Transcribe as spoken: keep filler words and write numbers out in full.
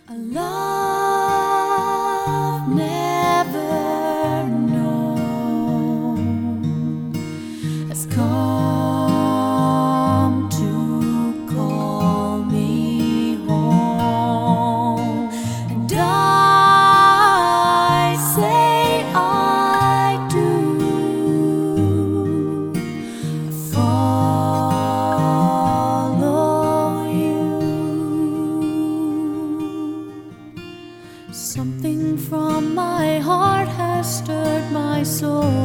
A love never known has come to call me home, and I say I do. I follow you. Something from my heart has stirred my soul.